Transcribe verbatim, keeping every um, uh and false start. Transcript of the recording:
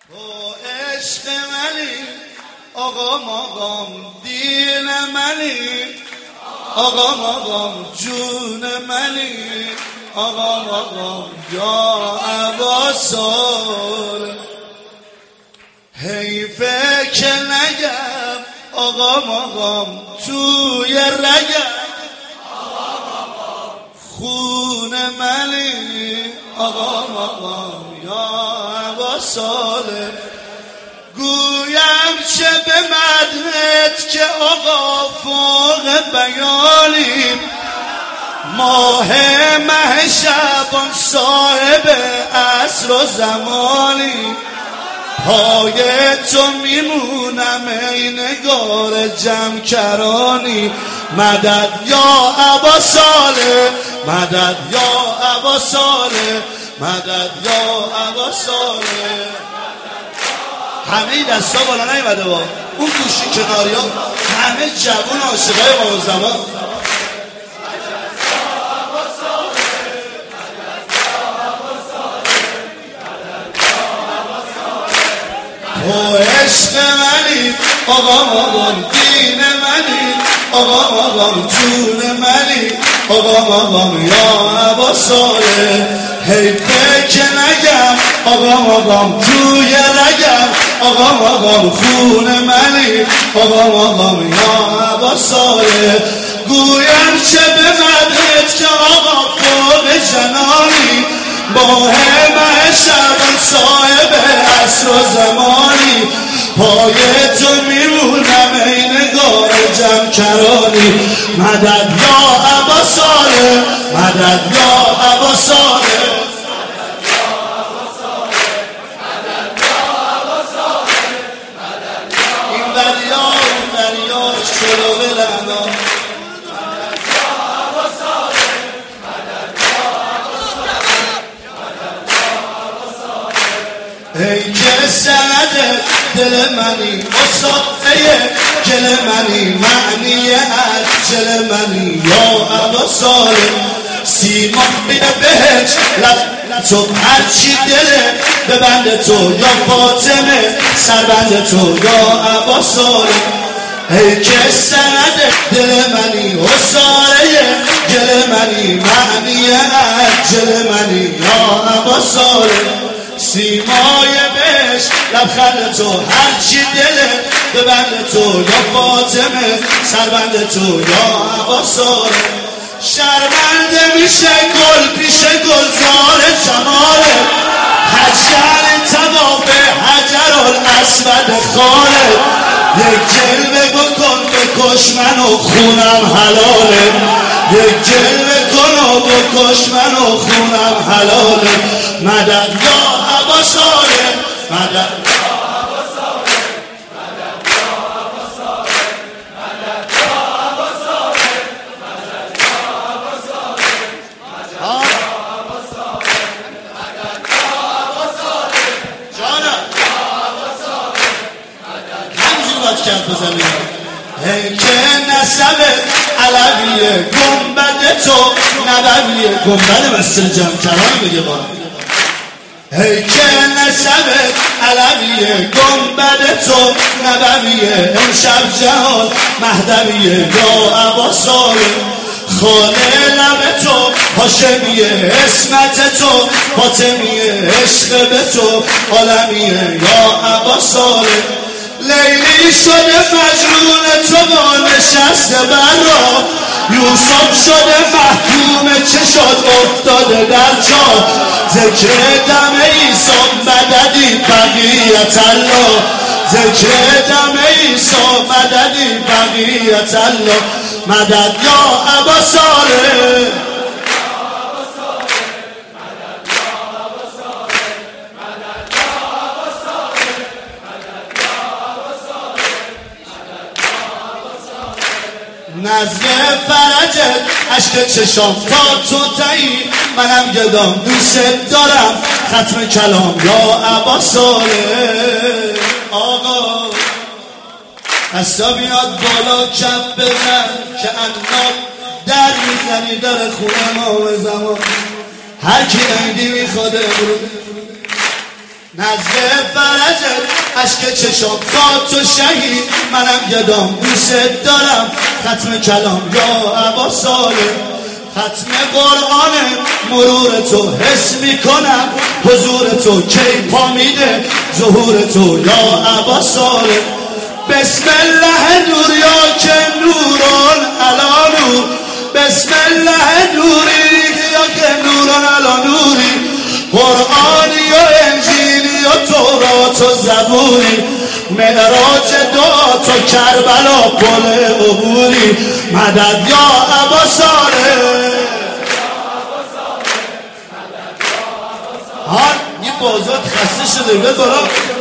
او عشق منی آقام آقام دین منی آقام آقام جون منی آقام آقام یا عباسال حیفه که نگم آقام آقام توی رگم خون منی آقام آقام یا عباسال گویم چه به مدحت که آقا فوق بیانی ماه مه شبان صاحب عصر و زمانی پای تو میمونم ای نگار جمع کرانی مدد یا عباساله مدد یا عباساله مدد یا عباساله. همه دستا بالا نیومده با اون گوشی کناری ها همه جوون عاشقای ما زمان تو عشق منی آقام آقام دین منی آقام آقام جون منی آقام آقام یا عباساله حیفه که نگم آقام آقام توی رگم آقام آقام خون منی آقام آقام یا عباساله گویم چه به مدحت که آقا فوق جنانی ماه مه شبان صاحب عصر و زمانی پای تو میمونم ای نگار جمع کرانی مدد یا عباساله مدد یا عباساله این دریا این دریا چلو بلنا ای که سند دل منی اصافه گل منی معنی عجل منی یا عباساله سیما بیه بهش لب تو هرچی دله ببند تو یا فاطمه سربند تو یا عباساله ای که سند دل منی اصاره گل منی معنی عجل منی یا عباساله سیمای بهش لبخند تو هرچی دله ببند تو یا فاطمه سربند تو یا عباساله شرمنده میشه گل پیش گلزار جماله حجر تواف حجر الاسود خاله یک جلوه بکن بکش من و خونم حلاله یک جلوه کن و بکش من و خونم حلاله مدد یا عباساله مدد یا عباساله مدد یا عباساله مدد یا عباساله مدد یا عباساله مدد یا عباساله مدد یا عباساله جانم یا عباساله مدد همینجوری باید کرد بزنیم ای که نسب علویه گنبد تو نبویه گنبد مسجد جمع کرانی بگه با ای که نسب علویه گنبد تو نبویه امشب جهان مهدویه یا عباساله خانه لب تو هاشمیه اسمت تو فاطمیه عشق به تو عالمیه یا عباساله لیلی شده مجنون تو با نشسته بر را یوسف شده محکوم چشات افتاده در جا ذکر دم عیسی مددی بقیت الله ذکر دم عیسی مددی بقیت الله مدد یا عباساله نزد فرجت عشق چشام تا تو تایی منم گدام دوست دارم ختم کلام یا عباساله آقا هستا بیاد بالا کف بزن که عناب در میزنی داره خونه ما به زمان هر کی عیدی میخواده برو نزل فرجت عشق چشم داد تو شهید منم گدام دوست دارم ختم کلام یا عبا ساله ختم قرآن مرور تو حس میکنم حضور تو کی پا میده ظهور تو یا عبا ساله بسم الله نور یا که نوران علا نور بسم الله نوری یا که نوران علا نوری قرآنی و انجیلی و تورات و زبوری معراج دعا تو کربلا پل عبوری مدد یا ابا صالح ها این بازار خسته شده بیاد بالا